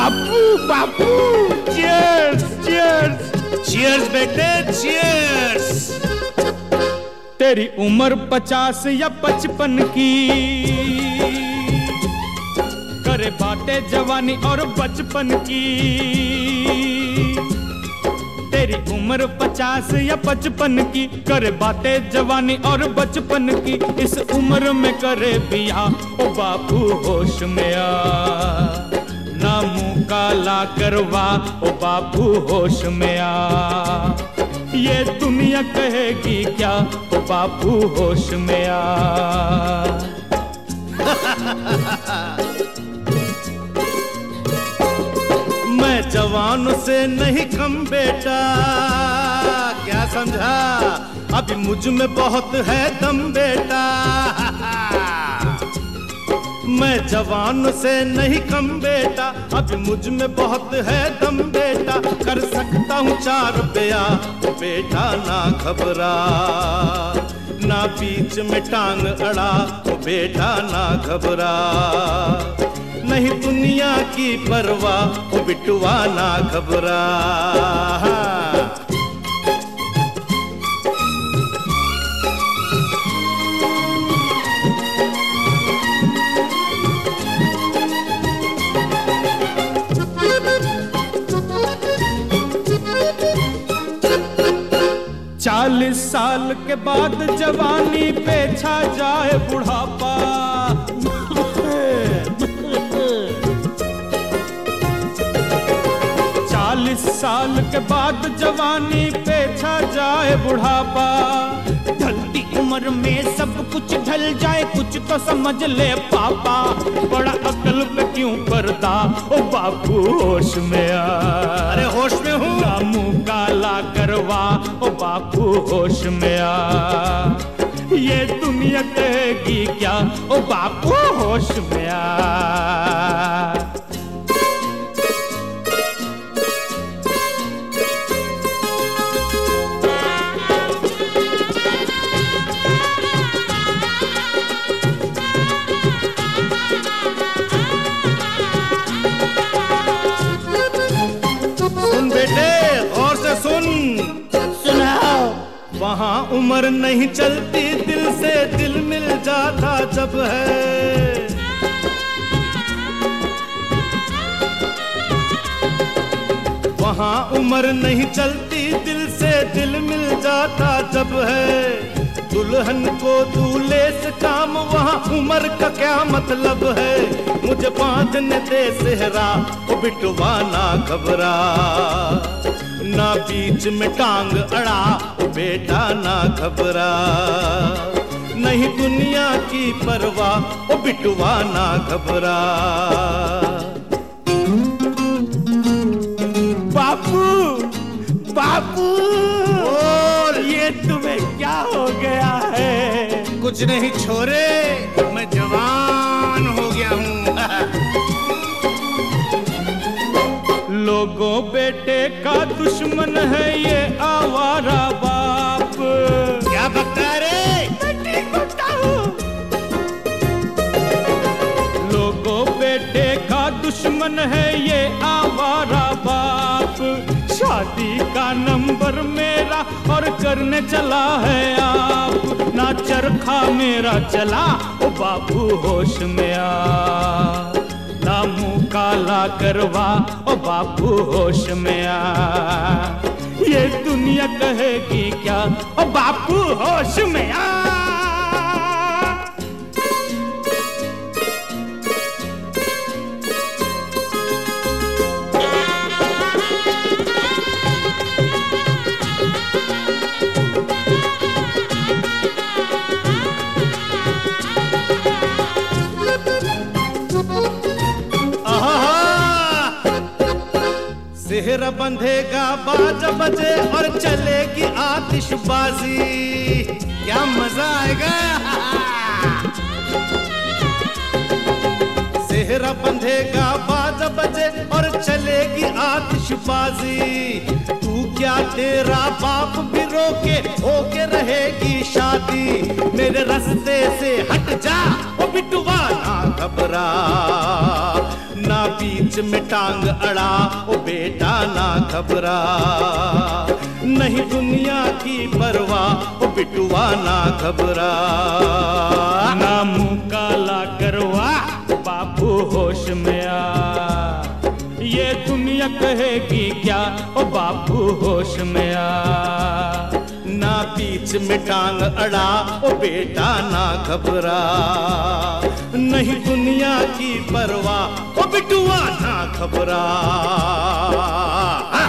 बापू Bapu, cheers cheers cheers बेटे cheers. तेरी उम्र 50 या 55 की, करे बातें जवानी और बचपन की। तेरी उम्र 50 या 55 की, करे बातें जवानी और बचपन की। इस उम्र में करे बियाह ओ बापू होश में आ, ना मुंह काला करवा ओ बापू होश में आ। ये दुनिया कहेगी क्या ओ बापू होश में आ। मैं जवानों से नहीं कम बेटा, क्या समझा, अभी मुझ में बहुत है दम बेटा। मैं जवानों से नहीं कम बेटा, अभी मुझ में बहुत है दम बेटा। कर सकता हूँ 4 ब्याह ओ बेटा ना घबरा, ना बीच में टांग अड़ा ओ बेटा ना घबरा। नहीं दुनिया की परवाह ओ बिटुआ ना घबरा। चालीस साल के बाद जवानी पे छा जाए बुढ़ापा। 40 साल के बाद जवानी पे छा जाए बुढ़ापा। ढलती उम्र में सब कुछ ढल जाए, कुछ तो समझ ले पापा। बड़ा अकल पे क्यों पर्दा ओ बापू होश में आ। अरे होश में हूँ। ना मुंह काला करवा ओ बापू होश में आ। ये दुनिया कहेगी क्या ओ बापू होश में आ। वहाँ उम्र नहीं चलती, दिल से दिल मिल जाता जब है। वहाँ उम्र नहीं चलती, दिल से दिल मिल जाता जब है। दुल्हन को दूल्हे से काम, वहाँ उम्र का क्या मतलब है। मुझे बांधने दे सेहरा ओ बिटुआ ना घबरा, ना बीच में टांग अड़ा ओ बेटा ना घबरा। नहीं दुनिया की परवाह ओ बिटुआ ना घबरा। बापू बापू, और ये तुम्हें क्या हो गया है? कुछ नहीं छोरे, मैं जवान हो गया हूँ। लोगों बेटे का दुश्मन है ये आवारा बाप। क्या बकता रे? ठीक बकता हूँ। लोगों बेटे का दुश्मन है ये आवारा बाप। शादी का नंबर मेरा और करने चला है आप। ना चरखा मेरा चला ओ बापू होश में आ, ना मुंह काला करवा ओ बापू होश में आ। ये दुनिया कहेगी क्या ओ बापू होश में आ। सेहरा बंधेगा 12 बजे और चलेगी आतिशबाजी। क्या मजा आएगा। सेहरा बंधेगा 12 बजे और चलेगी आतिशबाजी। तू क्या तेरा बाप भी रोके होके रहेगी शादी। मेरे रास्ते से हट जा ओ बिटुआ ना घबरा, ना बीच बीच में टांग अड़ा, ओ बेटा ना घबरा, नहीं दुनिया की परवाह, ओ बिटुआ ना घबरा। ना मुंह काला करवा बापू होश में आ, ये दुनिया कहेगी क्या, ओ बापू होश में आ। ना बीच में टांग अड़ा, ओ बेटा ना घबरा, नहीं दुनिया की परवाह, ओ बिटुआ ना घबरा।